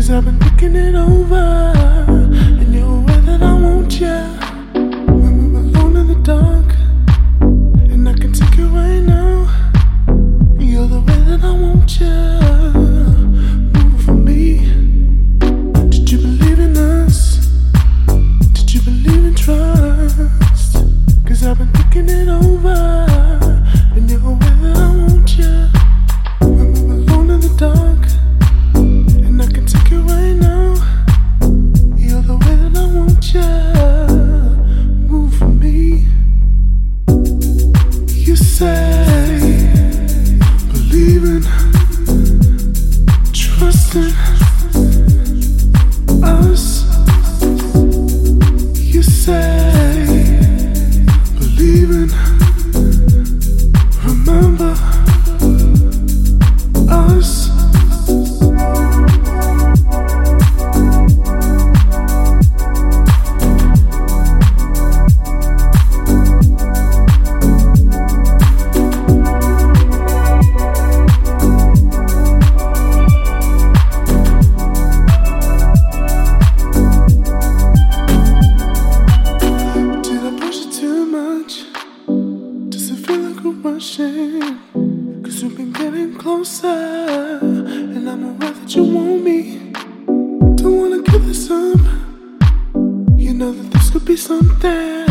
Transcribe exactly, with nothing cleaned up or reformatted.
Cause I've been thinking it over, and you're aware that I want you. When we were alone in the dark, and I can take it right now. You're the way that I want you. Move for me. Did you believe in us? Did you believe in trust? Cause I've been thinking it over, and you're aware that I want you. When we were alone in the dark, and I can take it right now. You're the way that I want you. Move for me. You say believing, trusting us. You say believing, remember us. Cause we've been getting closer, and I'm aware that you want me. Don't wanna give this up. You know that this could be something.